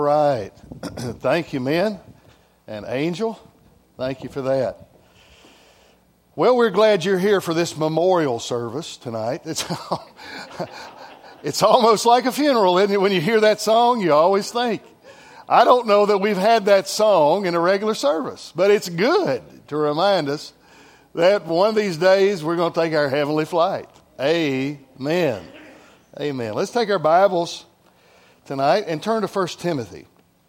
Right. Thank you, men and Angel. Thank you for that. Well, we're glad you're here for this memorial service tonight. It's almost like a funeral, isn't it? When you hear that song, you always think. I don't know that we've had that song in a regular service, but it's good to remind us that one of these days we're going to take our heavenly flight. Amen. Amen. Let's take our Bibles tonight and turn to 1 Timothy.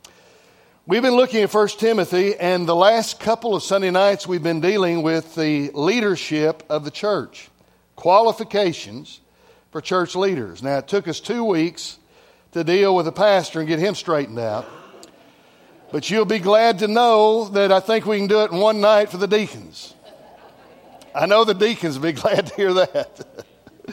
We've been looking at 1 Timothy, and the last couple of Sunday nights we've been dealing with the leadership of the church, qualifications for church leaders. Now, it took us 2 weeks to deal with the pastor and get him straightened out, but you'll be glad to know that I think we can do it in one night for the deacons. I know the deacons will be glad to hear that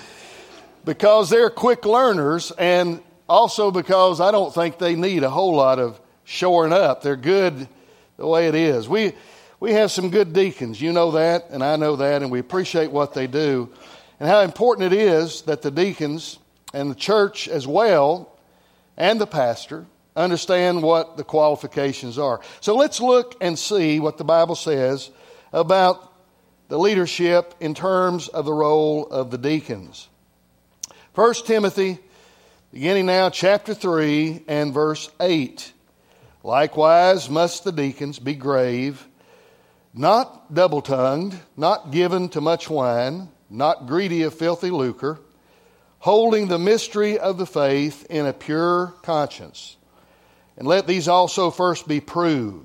because they're quick learners, and also because I don't think they need a whole lot of shoring up. They're good the way it is. We have some good deacons. You know that, and I know that, and we appreciate what they do and how important it is that the deacons and the church as well and the pastor understand what the qualifications are. So let's look and see what the Bible says about the leadership in terms of the role of the deacons. 1 Timothy, beginning now, chapter 3 and verse 8. Likewise must the deacons be grave, not double-tongued, not given to much wine, not greedy of filthy lucre, holding the mystery of the faith in a pure conscience. And let these also first be proved.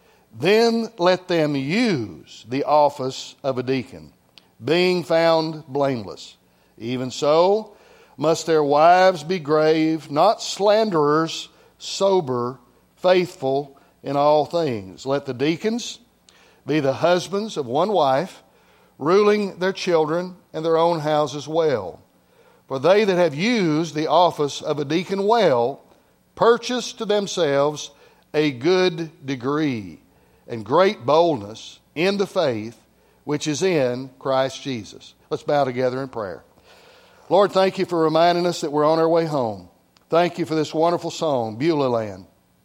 Then let them use the office of a deacon, being found blameless. Even so must their wives be grave, not slanderers, sober, faithful in all things. Let the deacons be the husbands of one wife, ruling their children and their own houses well. For they that have used the office of a deacon well purchase to themselves a good degree and great boldness in the faith which is in Christ Jesus. Let's bow together in prayer. Lord, thank you for reminding us that we're on our way home. Thank you for this wonderful song, Beulah Land,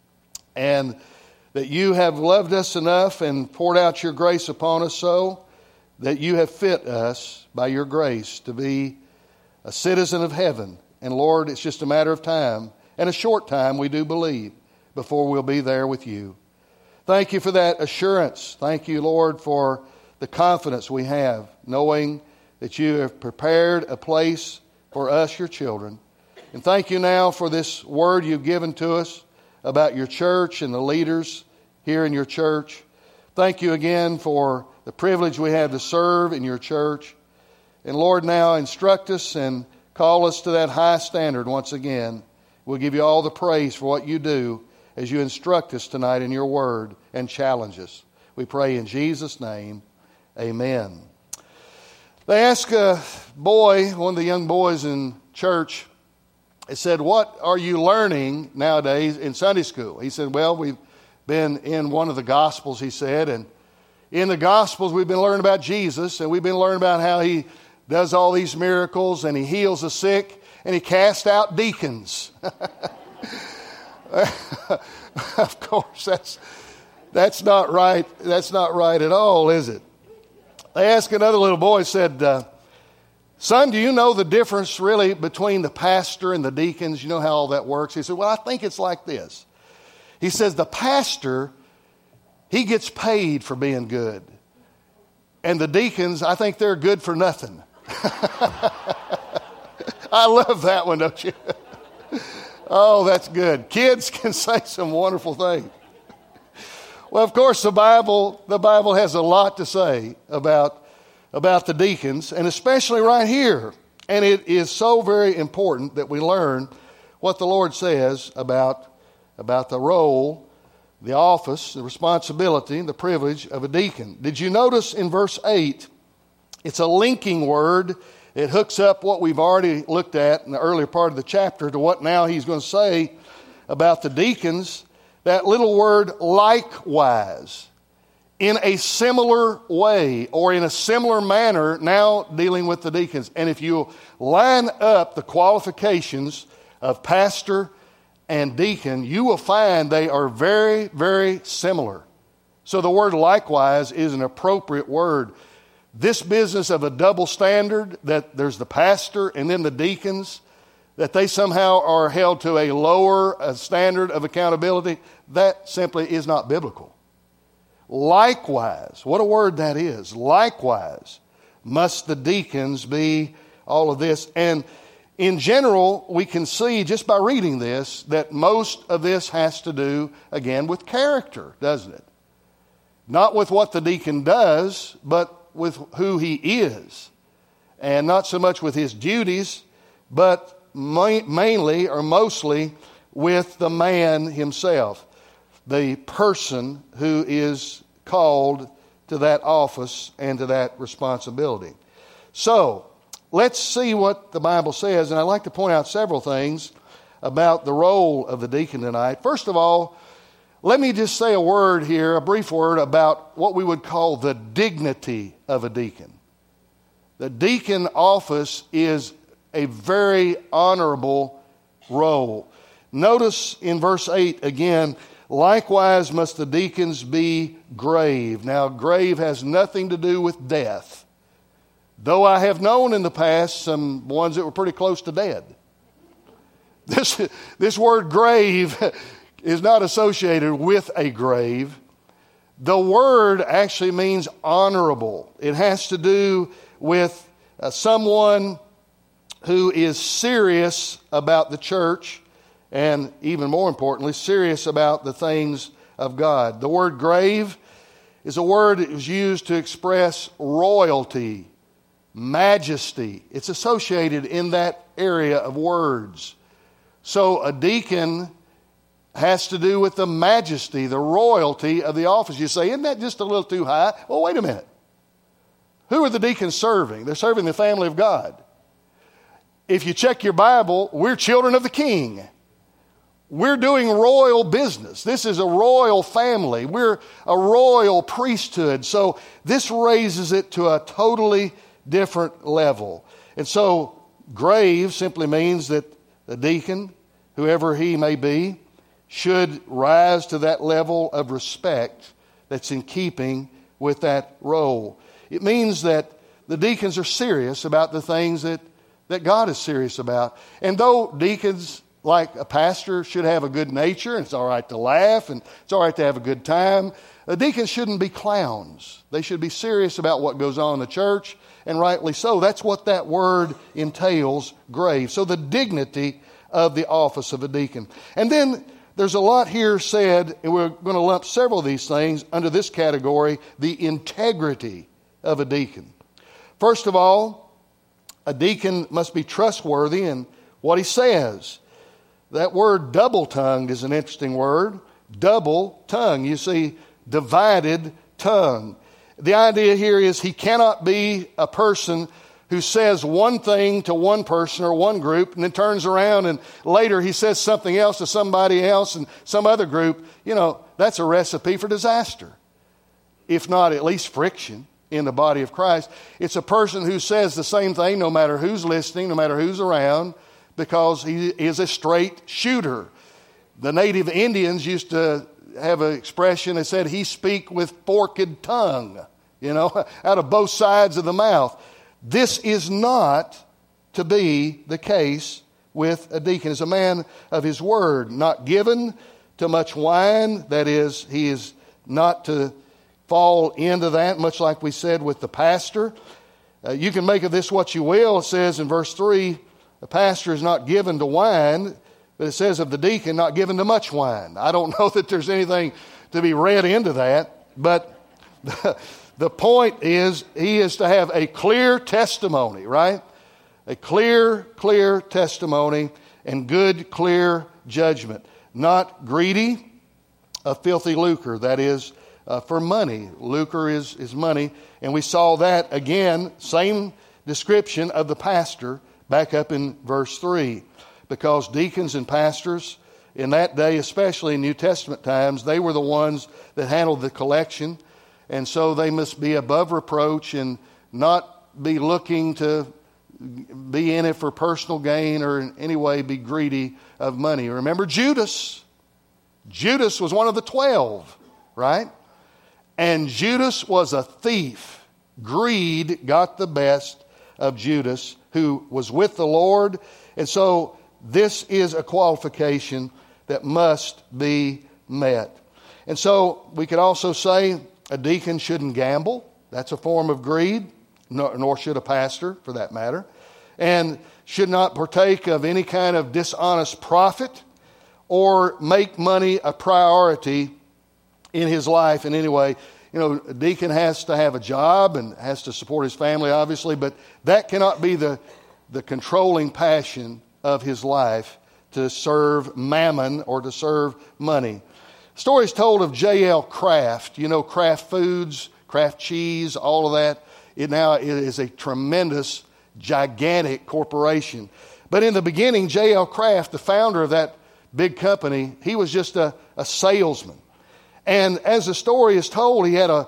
and that you have loved us enough and poured out your grace upon us so that you have fit us by your grace to be a citizen of heaven. And Lord, it's just a matter of time, and a short time, we do believe, before we'll be there with you. Thank you for that assurance. Thank you, Lord, for the confidence we have, knowing that you have prepared a place for us, your children. And thank you now for this word you've given to us about your church and the leaders here in your church. Thank you again for the privilege we have to serve in your church. And Lord, now instruct us and call us to that high standard once again. We'll give you all the praise for what you do as you instruct us tonight in your word and challenge us. We pray in Jesus' name, amen. They asked a boy, one of the young boys in church, it said, what are you learning nowadays in Sunday school? He said, well, we've been in one of the Gospels, he said, and in the Gospels we've been learning about Jesus, and we've been learning about how he does all these miracles, and he heals the sick, and he casts out deacons. Of course, that's not right. That's not right at all, is it? They asked another little boy, said, son, do you know the difference really between the pastor and the deacons? You know how all that works? He said, well, I think it's like this. He says, the pastor, he gets paid for being good. And the deacons, I think they're good for nothing. I love that one, don't you? Oh, that's good. Kids can say some wonderful things. Well, of course, the Bible has a lot to say about the deacons, and especially right here. And it is so very important that we learn what the Lord says about the role, the office, the responsibility, and the privilege of a deacon. Did you notice in verse 8, it's a linking word. It hooks up what we've already looked at in the earlier part of the chapter to what now he's going to say about the deacons. That little word, likewise, in a similar way or in a similar manner, now dealing with the deacons. And if you line up the qualifications of pastor and deacon, you will find they are very, very similar. So the word likewise is an appropriate word. This business of a double standard, that there's the pastor and then the deacons, that they somehow are held to a lower standard of accountability, that simply is not biblical. Likewise, what a word that is. Likewise must the deacons be all of this. And in general, we can see just by reading this that most of this has to do, again, with character, doesn't it? Not with what the deacon does, but with who he is. And not so much with his duties, but mainly or mostly with the man himself, the person who is called to that office and to that responsibility. So, let's see what the Bible says, and I'd like to point out several things about the role of the deacon tonight. First of all, let me just say a word here, a brief word about what we would call the dignity of a deacon. The deacon office is a very honorable role. Notice in verse 8 again, likewise must the deacons be grave. Now, grave has nothing to do with death. Though I have known in the past some ones that were pretty close to dead. This word grave is not associated with a grave. The word actually means honorable. It has to do with someone who is serious about the church and, even more importantly, serious about the things of God. The word grave is a word that was used to express royalty, majesty. It's associated in that area of words. So a deacon has to do with the majesty, the royalty of the office. You say, isn't that just a little too high? Well, wait a minute. Who are the deacons serving? They're serving the family of God. If you check your Bible, we're children of the King. We're doing royal business. This is a royal family. We're a royal priesthood. So this raises it to a totally different level. And so grave simply means that the deacon, whoever he may be, should rise to that level of respect that's in keeping with that role. It means that the deacons are serious about the things that God is serious about. And though deacons, like a pastor, should have a good nature, and it's all right to laugh, and it's all right to have a good time, deacons shouldn't be clowns. They should be serious about what goes on in the church, and rightly so. That's what that word entails, grave. So the dignity of the office of a deacon. And then there's a lot here said, and we're going to lump several of these things under this category, the integrity of a deacon. First of all, a deacon must be trustworthy in what he says. That word double-tongued is an interesting word. Double tongue. You see, divided tongue. The idea here is he cannot be a person who says one thing to one person or one group and then turns around and later he says something else to somebody else and some other group. You know, that's a recipe for disaster, if not at least friction in the body of Christ. It's a person who says the same thing no matter who's listening, no matter who's around, because he is a straight shooter. The native Indians used to have an expression that said, he speak with forked tongue, out of both sides of the mouth. This is not to be the case with a deacon. As a man of his word, not given to much wine. That is, he is not to fall into that, much like we said with the pastor. You can make of this what you will. It says in verse 3, the pastor is not given to wine, but it says of the deacon, not given to much wine. I don't know that there's anything to be read into that, but the point is, he is to have a clear testimony, right? A clear testimony and good, clear judgment. Not greedy of filthy lucre, that is, for money. Lucre is money. And we saw that again, same description of the pastor back up in verse 3. Because deacons and pastors in that day, especially in New Testament times, they were the ones that handled the collection. And so they must be above reproach and not be looking to be in it for personal gain or in any way be greedy of money. Remember Judas. Judas was one of the 12, right? And Judas was a thief. Greed got the best of Judas, who was with the Lord. And so this is a qualification that must be met. And so we could also say a deacon shouldn't gamble. That's a form of greed, nor should a pastor for that matter. And should not partake of any kind of dishonest profit or make money a priority in his life in any way. You know, a deacon has to have a job and has to support his family, obviously, but that cannot be the controlling passion of his life, to serve mammon or to serve money. Stories told of J.L. Kraft. You know, Kraft Foods, Kraft Cheese, all of that. It is a tremendous, gigantic corporation. But in the beginning, J.L. Kraft, the founder of that big company, he was just a salesman. And as the story is told, he had a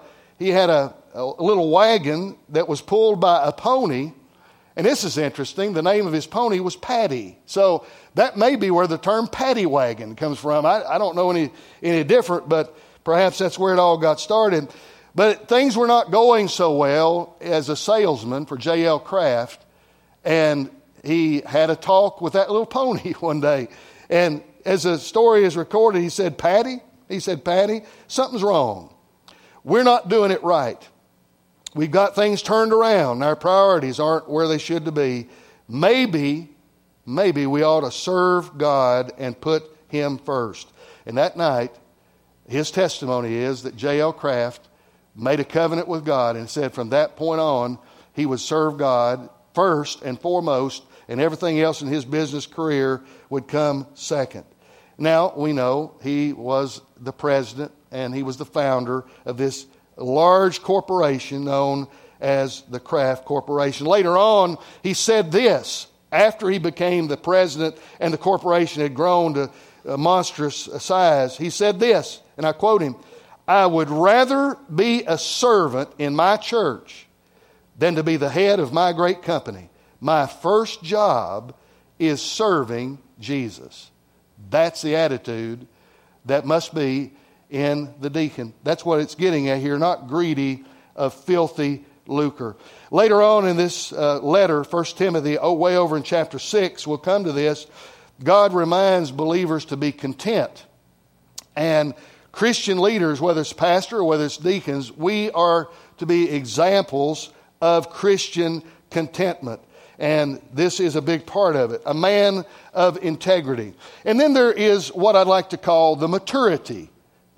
little wagon that was pulled by a pony. And this is interesting. The name of his pony was Paddy. So that may be where the term paddy wagon comes from. I don't know any different, but perhaps that's where it all got started. But things were not going so well as a salesman for J.L. Kraft. And he had a talk with that little pony one day. And as the story is recorded, he said, Paddy, something's wrong. We're not doing it right. We've got things turned around. Our priorities aren't where they should be. Maybe we ought to serve God and put Him first. And that night, his testimony is that J.L. Kraft made a covenant with God and said from that point on, he would serve God first and foremost, and everything else in his business career would come second. Now, we know he was the president and he was the founder of this large corporation known as the Kraft Corporation. Later on, he said this, after he became the president and the corporation had grown to a monstrous size. He said this, and I quote him, I would rather be a servant in my church than to be the head of my great company. My first job is serving Jesus. That's the attitude that must be in the deacon. That's what it's getting at here, not greedy of filthy lucre. Later on in this letter, 1 Timothy, way over in chapter 6, we'll come to this. God reminds believers to be content. And Christian leaders, whether it's pastor or whether it's deacons, we are to be examples of Christian contentment. And this is a big part of it. A man of integrity. And then there is what I'd like to call the maturity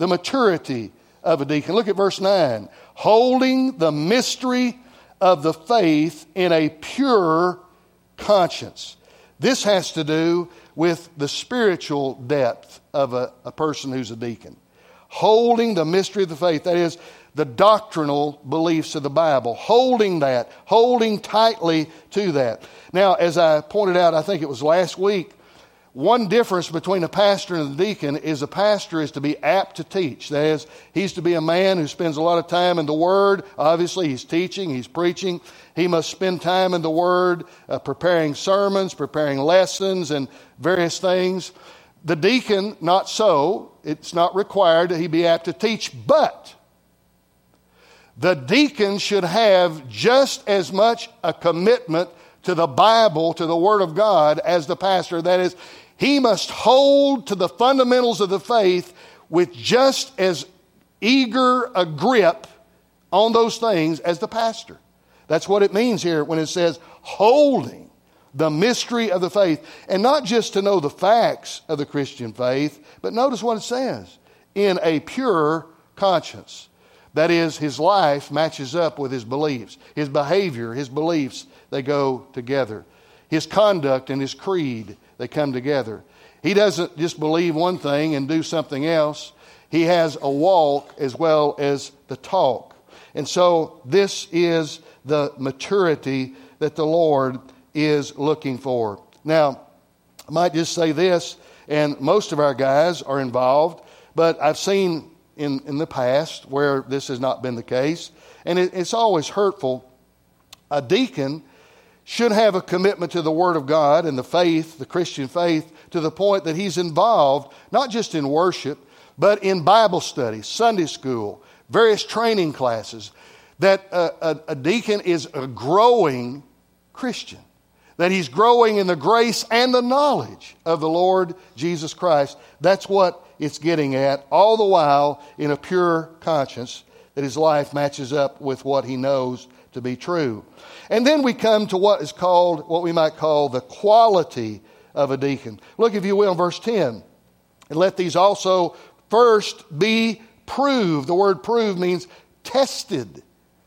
of a deacon. Look at verse 9. Holding the mystery of the faith in a pure conscience. This has to do with the spiritual depth of a person who's a deacon. Holding the mystery of the faith, that is, the doctrinal beliefs of the Bible. Holding tightly to that. Now, as I pointed out, I think it was last week, one difference between a pastor and a deacon is a pastor is to be apt to teach. That is, he's to be a man who spends a lot of time in the Word. Obviously, he's teaching, he's preaching. He must spend time in the Word, preparing sermons, preparing lessons, and various things. The deacon, not so. It's not required that he be apt to teach, but the deacon should have just as much a commitment to the Bible, to the Word of God, as the pastor. That is, he must hold to the fundamentals of the faith with just as eager a grip on those things as the pastor. That's what it means here when it says holding the mystery of the faith. And not just to know the facts of the Christian faith, but notice what it says. In a pure conscience. That is, his life matches up with his beliefs. His behavior, his beliefs, they go together. His conduct and his creed, they come together. He doesn't just believe one thing and do something else. He has a walk as well as the talk. And so this is the maturity that the Lord is looking for. Now, I might just say this, and most of our guys are involved, but I've seen in the past where this has not been the case, and it's always hurtful. A deacon should have a commitment to the Word of God and the faith, the Christian faith, to the point that he's involved not just in worship, but in Bible study, Sunday school, various training classes, that a deacon is a growing Christian, that he's growing in the grace and the knowledge of the Lord Jesus Christ. That's what it's getting at, all the while in a pure conscience, that his life matches up with what he knows to be true. And then we come to what we might call the quality of a deacon. Look, if you will, in verse 10. And let these also first be proved. The word proved means tested,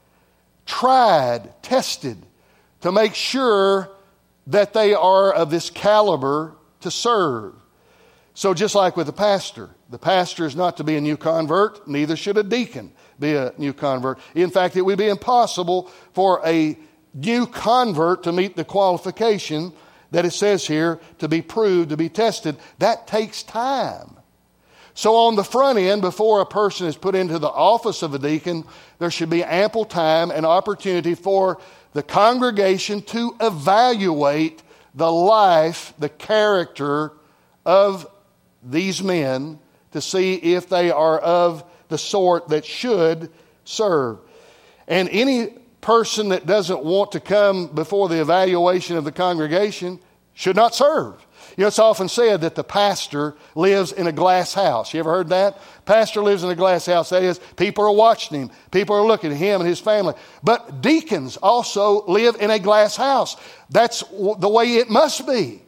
tried, tested, to make sure that they are of this caliber to serve. So just like with the pastor is not to be a new convert, neither should a deacon be a new convert. In fact, it would be impossible for a new convert to meet the qualification that it says here, to be proved, to be tested. That takes time. So on the front end, before a person is put into the office of a deacon, there should be ample time and opportunity for the congregation to evaluate the life, the character of these men, to see if they are of the sort that should serve. And any person that doesn't want to come before the evaluation of the congregation should not serve. You know, it's often said that the pastor lives in a glass house. You ever heard that? Pastor lives in a glass house. That is, people are watching him. People are looking at him and his family. But deacons also live in a glass house. That's the way it must be.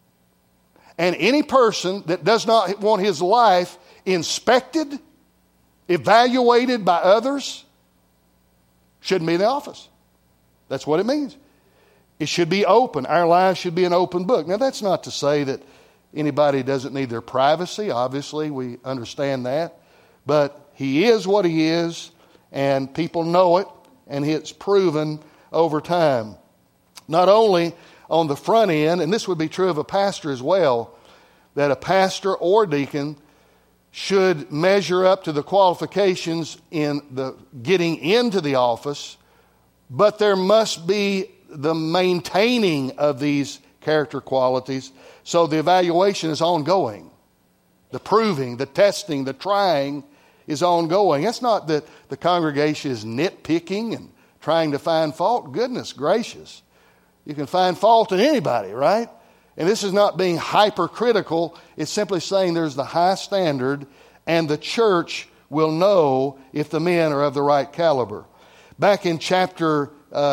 And any person that does not want his life inspected, evaluated by others, shouldn't be in the office. That's what it means. It should be open. Our lives should be an open book. Now, that's not to say that anybody doesn't need their privacy. Obviously, we understand that. But he is what he is, and people know it, and it's proven over time. Not only on the front end, and this would be true of a pastor as well, that a pastor or deacon should measure up to the qualifications in the getting into the office, but there must be the maintaining of these character qualities. So the evaluation is ongoing. The proving, the testing, the trying is ongoing. It's not that the congregation is nitpicking and trying to find fault. Goodness gracious. You can find fault in anybody, right? And this is not being hypercritical. It's simply saying there's the high standard, and the church will know if the men are of the right caliber. Back in chapter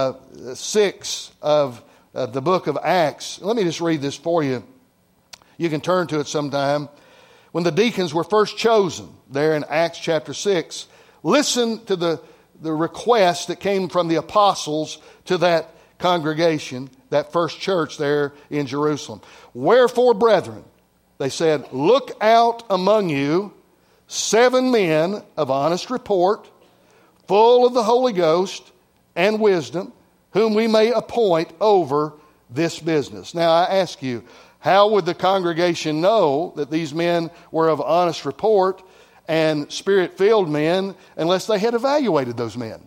6 of the book of Acts, let me just read this for you. You can turn to it sometime. When the deacons were first chosen, there in Acts chapter 6, listen to the request that came from the apostles to that congregation, that first church there in Jerusalem. Wherefore, brethren, they said, look out among you 7 men of honest report, full of the Holy Ghost and wisdom, whom we may appoint over this business. Now I ask you, how would the congregation know that these men were of honest report and spirit-filled men unless they had evaluated those men?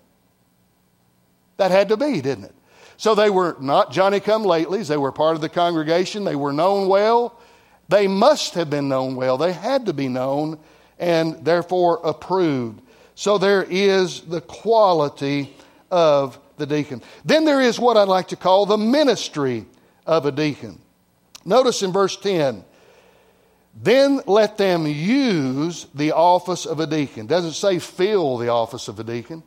That had to be, didn't it? So they were not Johnny-come-latelys. They were part of the congregation. They were known well. They must have been known well. They had to be known and therefore approved. So there is the quality of the deacon. Then there is what I'd like to call the ministry of a deacon. Notice in verse 10, then let them use the office of a deacon. It doesn't say fill the office of a deacon.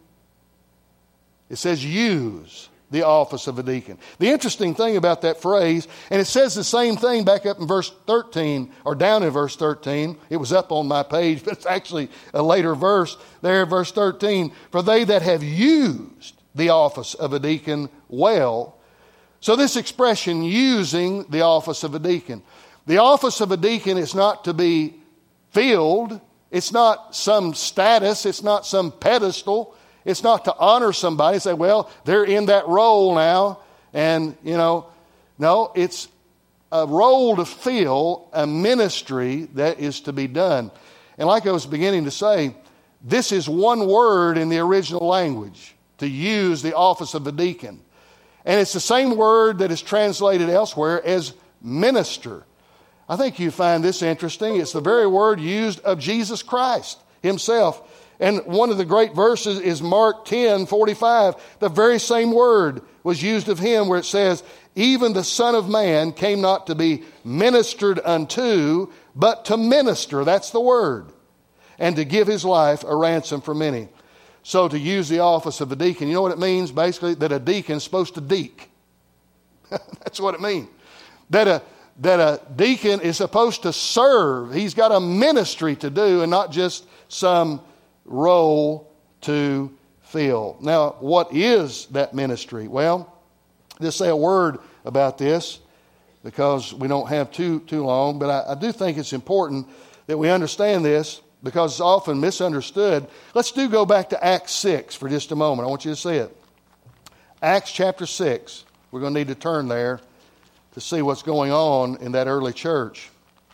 It says use the office of a deacon. The interesting thing about that phrase, and it says the same thing back up in verse 13, or down in verse 13. It was up on my page, but it's actually a later verse there, verse 13. For they that have used the office of a deacon well. So this expression, using the office of a deacon. The office of a deacon is not to be filled. It's not some status. It's not some pedestal. It's not to honor somebody, say, well, they're in that role now. And, no, it's a role to fill, a ministry that is to be done. And like I was beginning to say, this is one word in the original language, to use the office of a deacon. And it's the same word that is translated elsewhere as minister. I think you find this interesting. It's the very word used of Jesus Christ himself. And one of the great verses is Mark 10:45. The very same word was used of him where it says, even the Son of Man came not to be ministered unto, but to minister. That's the word. And to give his life a ransom for many. So to use the office of a deacon, you know what it means? Basically, that a deacon is supposed to deek. That's what it means. That a deacon is supposed to serve. He's got a ministry to do and not just some role to fill. Now, what is that ministry? Well, just say a word about this because we don't have too long, but I do think it's important that we understand this because it's often misunderstood. Let's go back to Acts 6 for just a moment. I want you to see it. Acts chapter 6. We're going to need to turn there to see what's going on in that early church.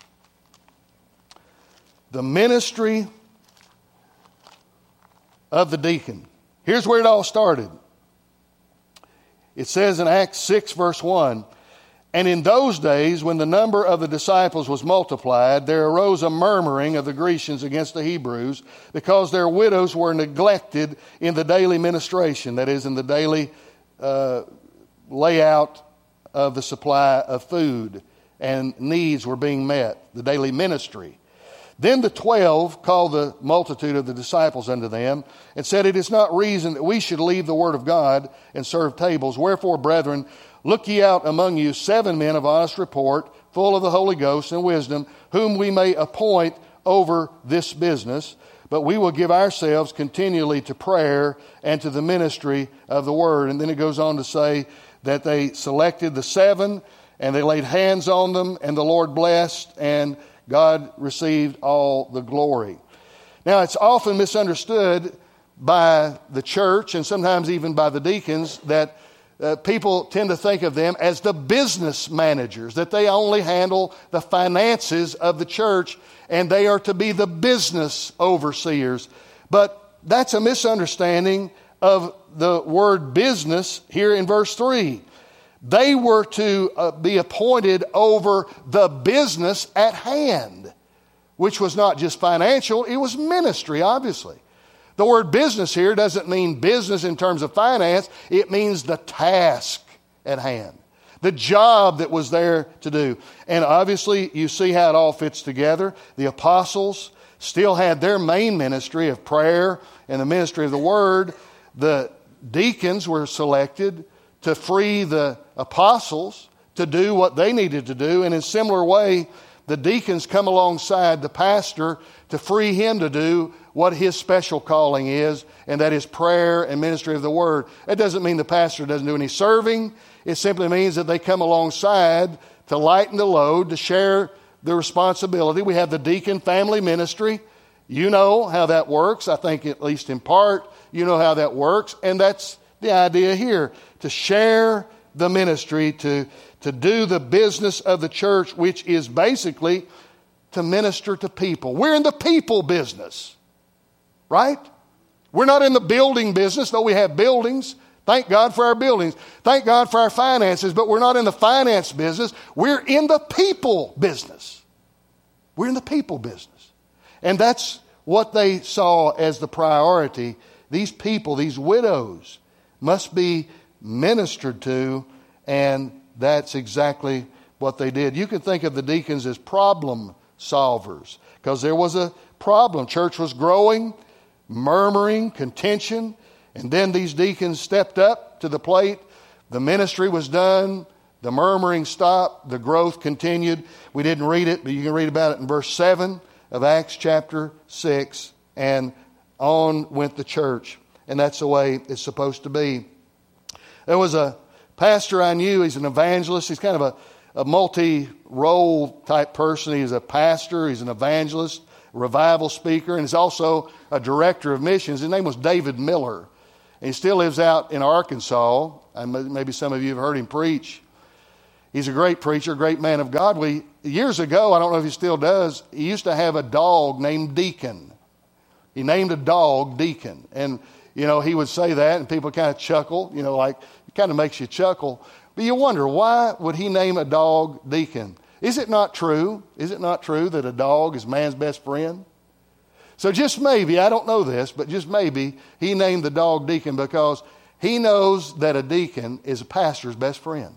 The ministry of the deacon. Here's where it all started. It says in Acts 6 verse 1, and in those days when the number of the disciples was multiplied, there arose a murmuring of the Grecians against the Hebrews because their widows were neglected in the daily ministration, that is, in the daily layout of the supply of food, and needs were being met, the daily ministry. Then the 12 called the multitude of the disciples unto them and said, it is not reason that we should leave the word of God and serve tables. Wherefore, brethren, look ye out among you 7 men of honest report, full of the Holy Ghost and wisdom, whom we may appoint over this business. But we will give ourselves continually to prayer and to the ministry of the word. And then it goes on to say that they selected the 7 and they laid hands on them and the Lord blessed and God received all the glory. Now, it's often misunderstood by the church and sometimes even by the deacons that people tend to think of them as the business managers, that they only handle the finances of the church and they are to be the business overseers. But that's a misunderstanding of the word business here in verse 3. They were to be appointed over the business at hand, which was not just financial, it was ministry, obviously. The word business here doesn't mean business in terms of finance, it means the task at hand, the job that was there to do. And obviously, you see how it all fits together. The apostles still had their main ministry of prayer and the ministry of the word. The deacons were selected to free the apostles to do what they needed to do. And in a similar way, the deacons come alongside the pastor to free him to do what his special calling is, and that is prayer and ministry of the word. That doesn't mean the pastor doesn't do any serving. It simply means that they come alongside to lighten the load, to share the responsibility. We have the deacon family ministry. You know how that works. I think at least in part, you know how that works. And that's the idea here, to share the ministry, to do the business of the church, which is basically to minister to people. We're in the people business, right? We're not in the building business, though we have buildings. Thank God for our buildings. Thank God for our finances, but we're not in the finance business. We're in the people business. We're in the people business. And that's what they saw as the priority. These people, these widows, must be ministered to, and that's exactly what they did. You can think of the deacons as problem solvers because there was a problem. Church was growing, murmuring, contention, and then these deacons stepped up to the plate. The ministry was done. The murmuring stopped. The growth continued. We didn't read it, but you can read about it in verse 7 of Acts chapter 6, and on went the church. And that's the way it's supposed to be. There was a pastor I knew. He's an evangelist. He's kind of a multi-role type person. He's a pastor. He's an evangelist, revival speaker, and he's also a director of missions. His name was David Miller. And he still lives out in Arkansas. And maybe some of you have heard him preach. He's a great preacher, great man of God. Years ago, I don't know if he still does, he used to have a dog named Deacon. He named a dog Deacon. And he would say that and people kind of chuckle, like it kind of makes you chuckle. But you wonder, why would he name a dog Deacon? Is it not true? Is it not true that a dog is man's best friend? So just maybe, I don't know this, but just maybe he named the dog Deacon because he knows that a deacon is a pastor's best friend.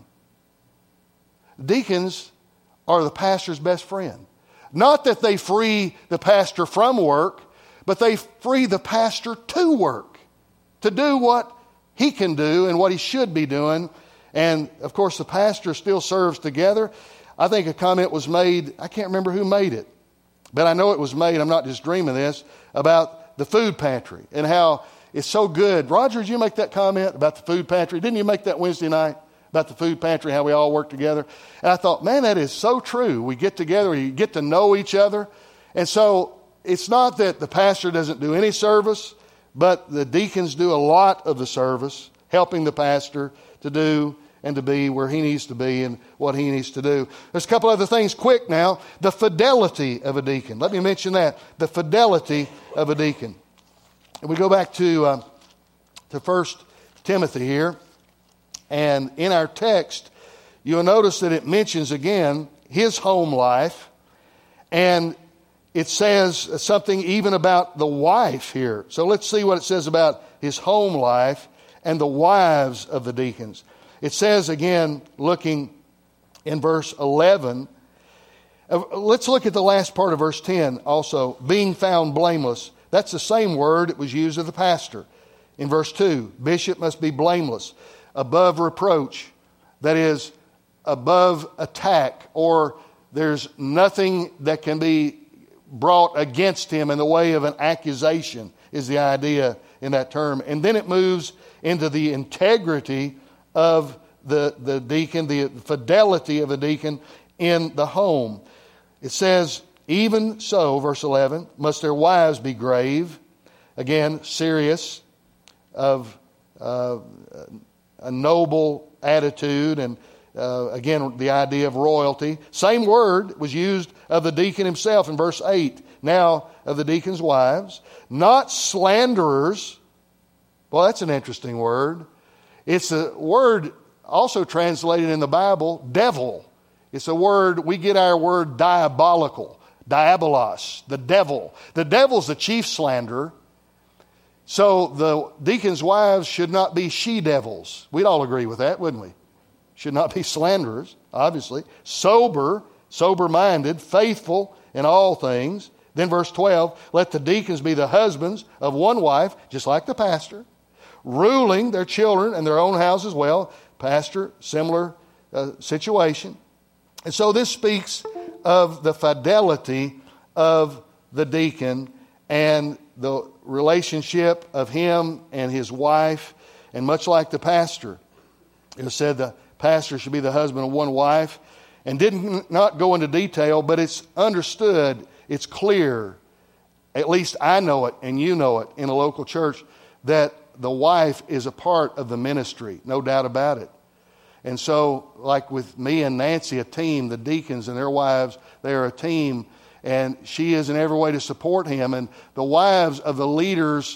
Deacons are the pastor's best friend. Not that they free the pastor from work, but they free the pastor to work, to do what he can do and what he should be doing. And, of course, the pastor still serves together. I think a comment was made, I can't remember who made it, but I know it was made, I'm not just dreaming this, about the food pantry and how it's so good. Roger, did you make that comment about the food pantry? Didn't you make that Wednesday night about the food pantry, how we all work together? And I thought, man, that is so true. We get together, we get to know each other. And so it's not that the pastor doesn't do any service, but the deacons do a lot of the service, helping the pastor to do and to be where he needs to be and what he needs to do. There's a couple other things quick now. The fidelity of a deacon. Let me mention that. The fidelity of a deacon. And we go back to 1 Timothy here. And in our text, you'll notice that it mentions again his home life. And it says something even about the wife here. So let's see what it says about his home life and the wives of the deacons. It says again, looking in verse 11, let's look at the last part of verse 10 also, being found blameless. That's the same word that was used of the pastor. In verse 2, bishop must be blameless, above reproach, that is, above attack, or there's nothing that can be brought against him in the way of an accusation, is the idea in that term. And then it moves into the integrity of the deacon, the fidelity of a deacon in the home. It says, even so, verse 11, must their wives be grave, again, serious, of a noble attitude, and again, the idea of royalty. Same word was used of the deacon himself in verse 8. Now, of the deacon's wives, not slanderers. Well, that's an interesting word. It's a word also translated in the Bible, devil. It's a word, we get our word diabolical, diabolos, the devil. The devil's the chief slanderer. So the deacon's wives should not be she-devils. We'd all agree with that, wouldn't we? Should not be slanderers, obviously. Sober-minded, faithful in all things. Then verse 12, let the deacons be the husbands of one wife, just like the pastor, ruling their children and their own house as well. Pastor, similar situation. And so this speaks of the fidelity of the deacon and the relationship of him and his wife. And much like the pastor, it said the pastor should be the husband of one wife. And did not go into detail, but it's understood, it's clear, at least I know it and you know it in a local church, that the wife is a part of the ministry, no doubt about it. And so, like with me and Nancy, a team, the deacons and their wives, they are a team, and she is in every way to support him. And the wives of the leaders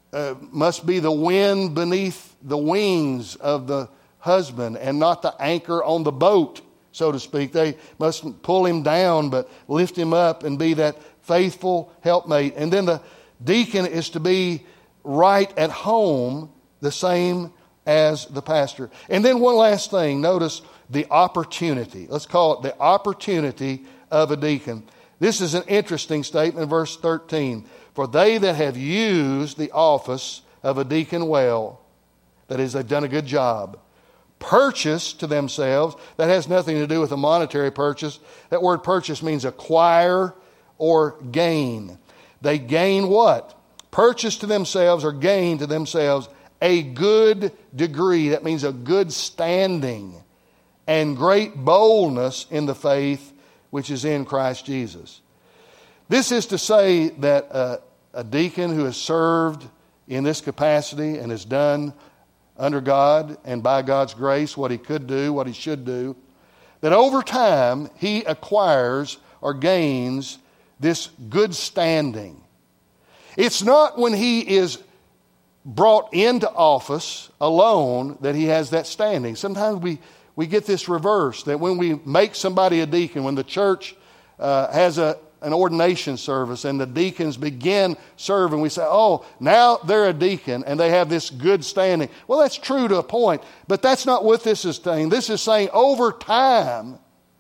must be the wind beneath the wings of the husband and not the anchor on the boat, so to speak. They mustn't pull him down, but lift him up and be that faithful helpmate. And then the deacon is to be right at home, the same as the pastor. And then one last thing, notice the opportunity. Let's call it the opportunity of a deacon. This is an interesting statement, verse 13. For they that have used the office of a deacon well, that is, they've done a good job, purchase to themselves, that has nothing to do with a monetary purchase. That word purchase means acquire or gain. They gain what? Purchase to themselves or gain to themselves a good degree. That means a good standing and great boldness in the faith which is in Christ Jesus. This is to say that a deacon who has served in this capacity and has done under God and by God's grace what he could do, what he should do, that over time he acquires or gains this good standing. It's not when he is brought into office alone that he has that standing. Sometimes we get this reverse, that when we make somebody a deacon, when the church has an ordination service and the deacons begin serving, we say, oh, now they're a deacon and they have this good standing. Well, that's true to a point, but that's not what this is saying. This is saying over time,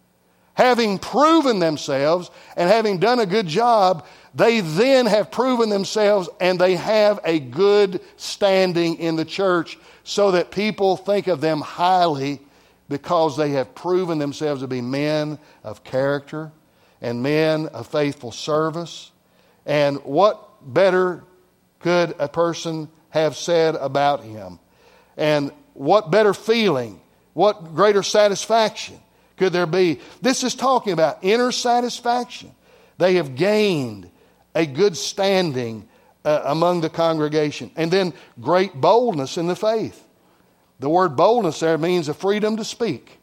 having proven themselves and having done a good job, they then have proven themselves and they have a good standing in the church so that people think of them highly because they have proven themselves to be men of character and men of faithful service. And what better could a person have said about him? And what better feeling, what greater satisfaction could there be? This is talking about inner satisfaction. They have gained a good standing among the congregation. And then great boldness in the faith. The word boldness there means a freedom to speak.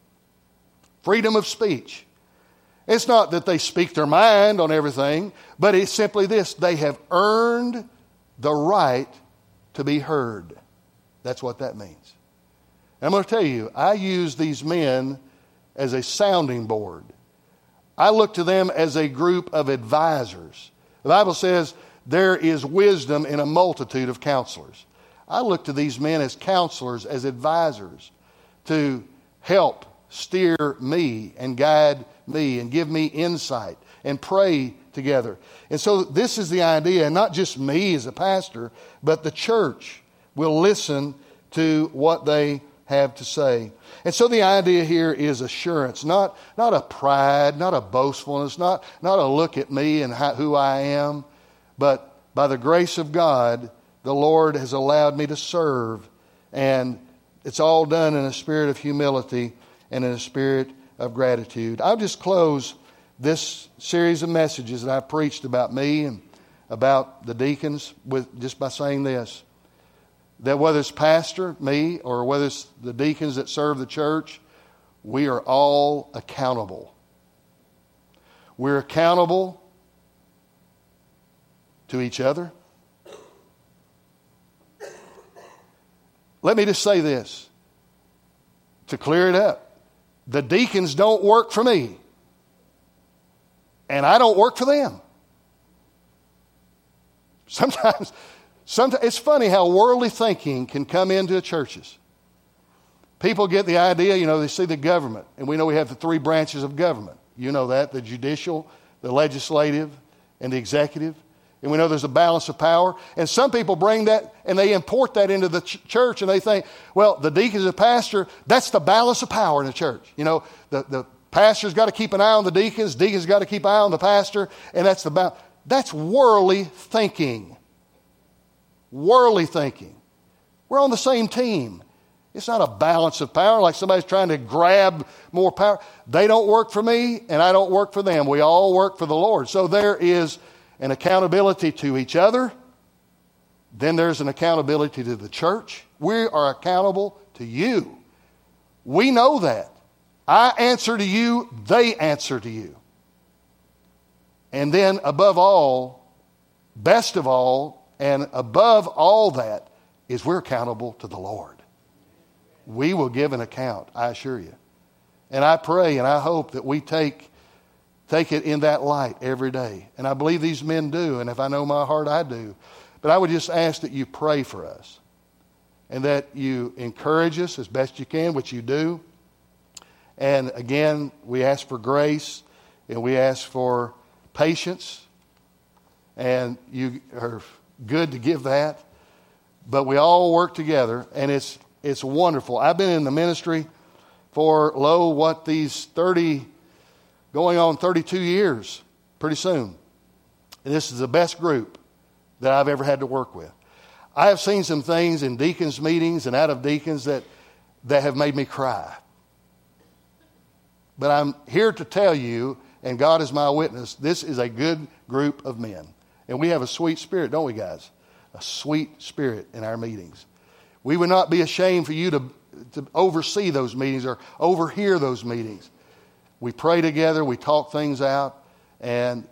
Freedom of speech. It's not that they speak their mind on everything, but it's simply this: they have earned the right to be heard. That's what that means. And I'm going to tell you, I use these men as a sounding board. I look to them as a group of advisors. The Bible says there is wisdom in a multitude of counselors. I look to these men as counselors, as advisors, to help steer me and guide me and give me insight and pray together. And so this is the idea, and not just me as a pastor, but the church will listen to what they have to say. And so the idea here is assurance, not a pride, not a boastfulness, not a look at me and who I am, but by the grace of God, the Lord has allowed me to serve, and it's all done in a spirit of humility and in a spirit of gratitude. I'll just close this series of messages that I preached about me and about the deacons with just by saying this: that whether it's pastor, me, or whether it's the deacons that serve the church, we are all accountable. We're accountable to each other. Let me just say this to clear it up. The deacons don't work for me, and I don't work for them. Sometimes it's funny how worldly thinking can come into churches. People get the idea, they see the government, and we know we have the three branches of government. You know that, the judicial, the legislative, and the executive. And we know there's a balance of power. And some people bring that and they import that into the church, and they think, well, the deacon and the pastor, that's the balance of power in the church. The pastor's got to keep an eye on the deacons got to keep an eye on the pastor, and that's the balance. That's worldly thinking. Worldly thinking. We're on the same team. It's not a balance of power like somebody's trying to grab more power. They don't work for me, and I don't work for them. We all work for the Lord. So there is an accountability to each other. Then there's an accountability to the church. We are accountable to you. We know that. I answer to you, they answer to you. And then above all, best of all, and above all that is we're accountable to the Lord. We will give an account, I assure you. And I pray and I hope that we take it in that light every day. And I believe these men do, and if I know my heart, I do. But I would just ask that you pray for us and that you encourage us as best you can, which you do. And again, we ask for grace and we ask for patience, and you are good to give that. But we all work together, and it's wonderful. I've been in the ministry for, going on 32 years pretty soon. And this is the best group that I've ever had to work with. I have seen some things in deacons' meetings and out of deacons that have made me cry. But I'm here to tell you, and God is my witness, this is a good group of men. And we have a sweet spirit, don't we, guys? A sweet spirit in our meetings. We would not be ashamed for you to oversee those meetings or overhear those meetings. We pray together, we talk things out, and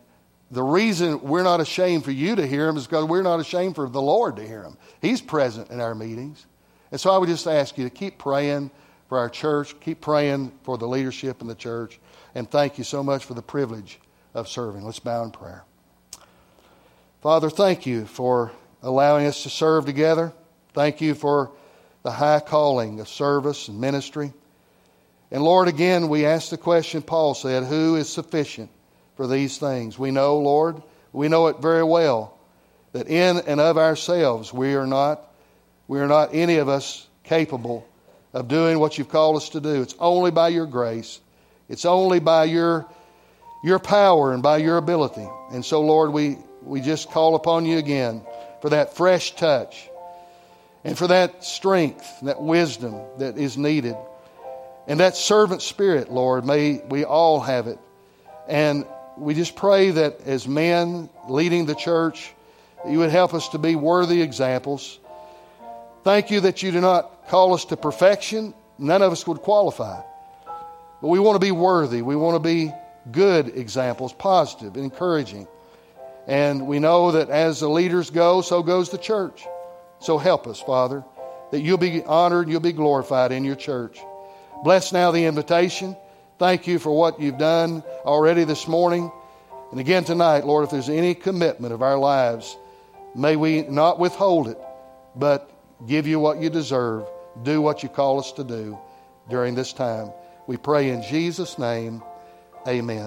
the reason we're not ashamed for you to hear Him is because we're not ashamed for the Lord to hear Him. He's present in our meetings. And so I would just ask you to keep praying for our church, keep praying for the leadership in the church, and thank you so much for the privilege of serving. Let's bow in prayer. Father, thank you for allowing us to serve together. Thank you for the high calling of service and ministry. And Lord, again, we ask the question Paul said, who is sufficient for these things? We know, Lord, we know it very well, that in and of ourselves we are not any of us capable of doing what you've called us to do. It's only by your grace. It's only by your power and by your ability. And so, Lord, we just call upon you again for that fresh touch and for that strength, that wisdom that is needed. And that servant spirit, Lord, may we all have it. And we just pray that as men leading the church, that you would help us to be worthy examples. Thank you that you do not call us to perfection. None of us would qualify. But we want to be worthy. We want to be good examples, positive, encouraging. And we know that as the leaders go, so goes the church. So help us, Father, that you'll be honored and you'll be glorified in your church. Bless now the invitation. Thank you for what you've done already this morning. And again tonight, Lord, if there's any commitment of our lives, may we not withhold it, but give you what you deserve. Do what you call us to do during this time. We pray in Jesus' name. Amen.